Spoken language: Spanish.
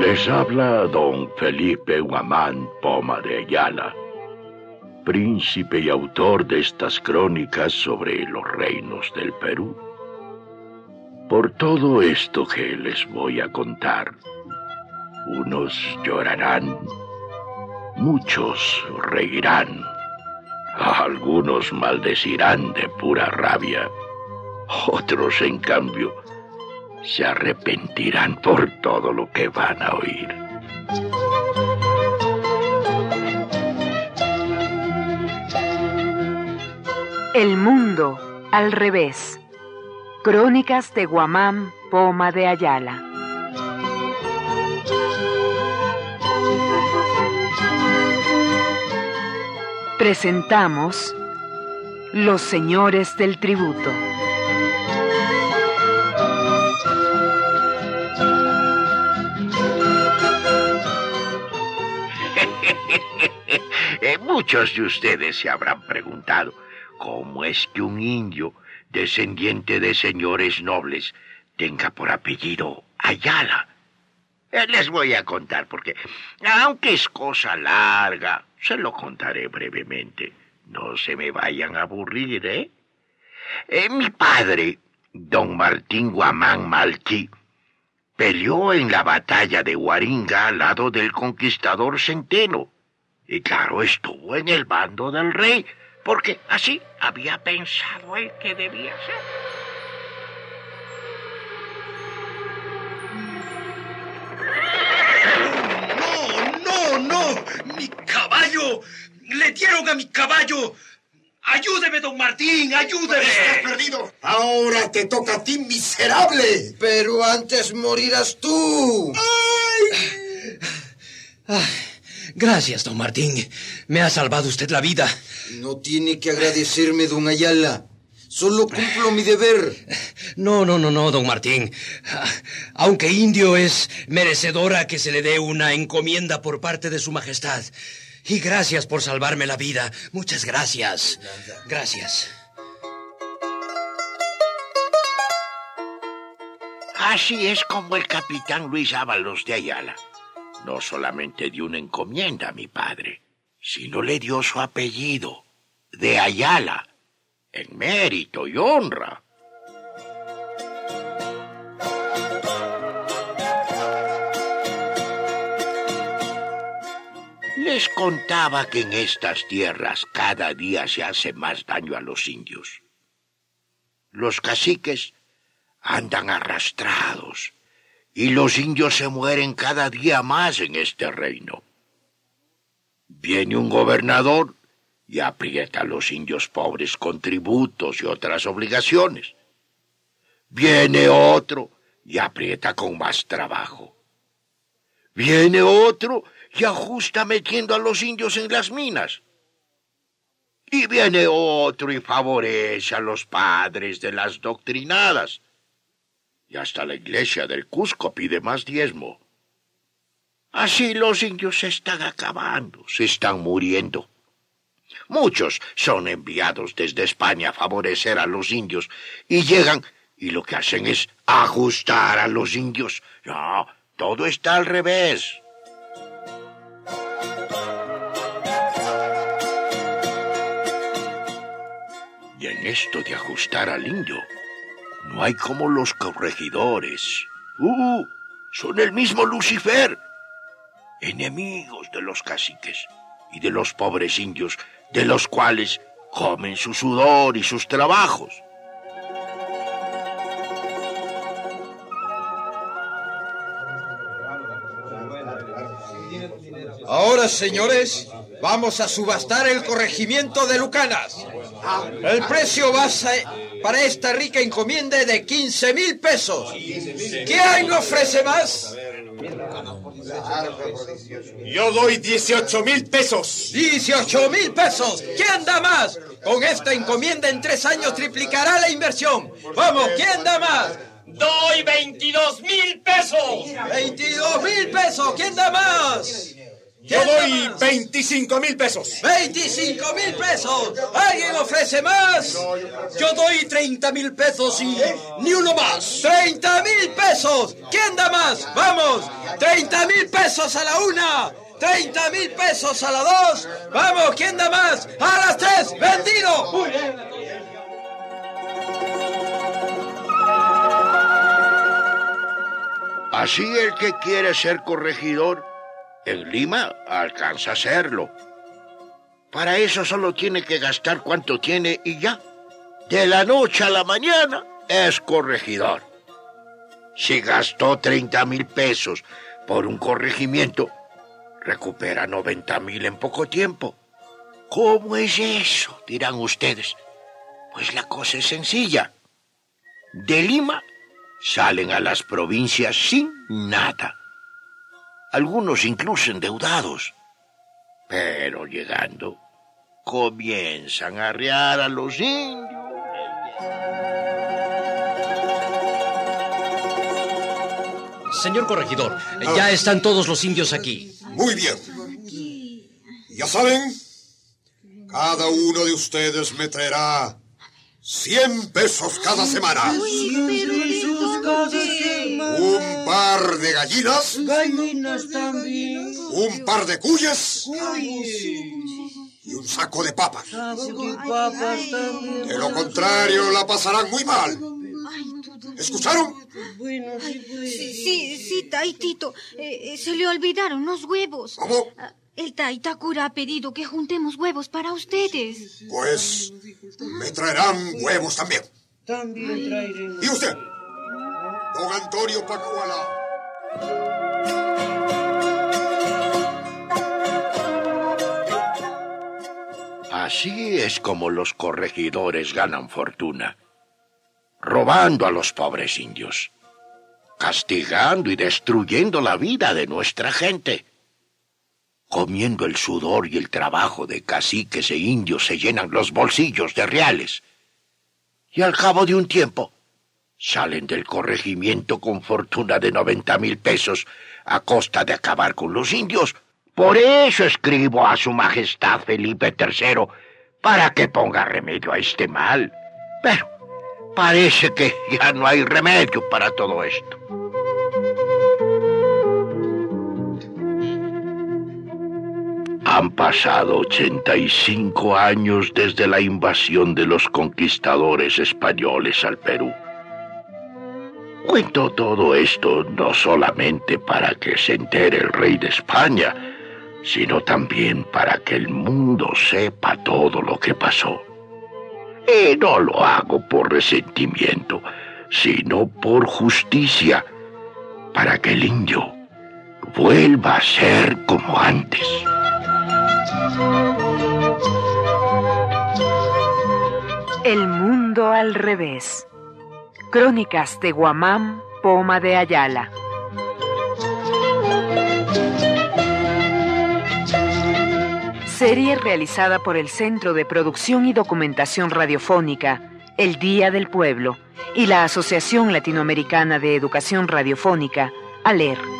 Les habla don Felipe Guamán Poma de Ayala, príncipe y autor de estas crónicas sobre los reinos del Perú. Por todo esto que les voy a contar, unos llorarán, muchos reirán, algunos maldecirán de pura rabia, otros en cambio se arrepentirán por todo lo que van a oír. El mundo al revés. Crónicas de Guamán Poma de Ayala. Presentamos Los Señores del Tributo. Muchos de ustedes se habrán preguntado cómo es que un indio, descendiente de señores nobles, tenga por apellido Ayala. Les voy a contar porque, aunque es cosa larga, se lo contaré brevemente. No se me vayan a aburrir, ¿eh? Mi padre, don Martín Guamán Maltí, peleó en la batalla de Huaringa al lado del conquistador Centeno. Y claro, estuvo en el bando del rey, porque así había pensado él que debía ser. ¡No! ¡Mi caballo! ¡Le dieron a mi caballo! ¡Ayúdeme, don Martín! ¡Ayúdeme! ¡Estás perdido! ¡Ahora te toca a ti, miserable! Pero antes morirás tú. ¡Ay! Gracias, don Martín. Me ha salvado usted la vida. No tiene que agradecerme, don Ayala. Solo cumplo mi deber. No, don Martín. Aunque indio, es merecedora que se le dé una encomienda por parte de su majestad. Y gracias por salvarme la vida. Muchas gracias. Gracias. Así es como el capitán Luis Ábalos de Ayala no solamente dio una encomienda a mi padre, sino le dio su apellido, de Ayala, en mérito y honra. Les contaba que en estas tierras cada día se hace más daño a los indios. Los caciques andan arrastrados y los indios se mueren cada día más en este reino. Viene un gobernador y aprieta a los indios pobres con tributos y otras obligaciones. Viene otro y aprieta con más trabajo. Viene otro y ajusta metiendo a los indios en las minas. Y viene otro y favorece a los padres de las doctrinadas. Y hasta la iglesia del Cusco pide más diezmo. Así los indios se están acabando, se están muriendo. Muchos son enviados desde España a favorecer a los indios y llegan y lo que hacen es ajustar a los indios. No, todo está al revés. Y en esto de ajustar al indio, no hay como los corregidores. Son el mismo Lucifer, enemigos de los caciques y de los pobres indios, de los cuales comen su sudor y sus trabajos. Ahora, señores, vamos a subastar el corregimiento de Lucanas. El precio base para esta rica encomienda es de 15,000 pesos. ¿Quién ofrece más? Yo doy 18,000 pesos. 18,000 pesos. ¿Quién da más? Con esta encomienda en 3 años triplicará la inversión. Vamos, ¿quién da más? Doy 22,000 pesos. 22,000 pesos. ¿Quién da más? Yo doy 25,000 pesos. 25,000 pesos. ¿Alguien ofrece más? Yo doy 30,000 pesos y ni uno más. 30,000 pesos. ¿Quién da más? Vamos. 30,000 pesos a la una. 30,000 pesos a la dos. Vamos, ¿quién da más? A las tres. ¡Vendido! Muy bien. Así el que quiere ser corregidor en Lima alcanza a serlo. Para eso solo tiene que gastar cuanto tiene y ya. De la noche a la mañana es corregidor. Si gastó 30,000 pesos por un corregimiento, recupera 90,000 en poco tiempo. ¿Cómo es eso?, dirán ustedes. Pues la cosa es sencilla. De Lima salen a las provincias sin nada. Algunos incluso endeudados. Pero llegando, comienzan a arriar a los indios. Señor corregidor, ya están todos los indios aquí. Muy bien. Ya saben, cada uno de ustedes me traerá 100 pesos cada semana. Un par de gallinas. Gallinas también. Un par de cuyes. Y un saco de papas. De lo contrario, la pasarán muy mal. ¿Escucharon? Bueno, Sí, Taitito. Se le olvidaron los huevos. ¿Cómo? El Taitakura ha pedido que juntemos huevos para ustedes. Pues me traerán huevos también. también traeremos. ¿Y usted? Don Antonio Pacuala. Así es como los corregidores ganan fortuna, robando a los pobres indios, castigando y destruyendo la vida de nuestra gente. Comiendo el sudor y el trabajo de caciques e indios se llenan los bolsillos de reales. Y al cabo de un tiempo, salen del corregimiento con fortuna de 90,000 pesos a costa de acabar con los indios. Por eso escribo a su majestad Felipe III para que ponga remedio a este mal. Pero parece que ya no hay remedio para todo esto. Han pasado 85 años desde la invasión de los conquistadores españoles al Perú. Cuento todo esto no solamente para que se entere el rey de España, sino también para que el mundo sepa todo lo que pasó. Y no lo hago por resentimiento, sino por justicia, para que el indio vuelva a ser como antes. El mundo al revés. Crónicas de Guamán, Poma de Ayala. Serie realizada por el Centro de Producción y Documentación Radiofónica, El Día del Pueblo, y la Asociación Latinoamericana de Educación Radiofónica, ALER.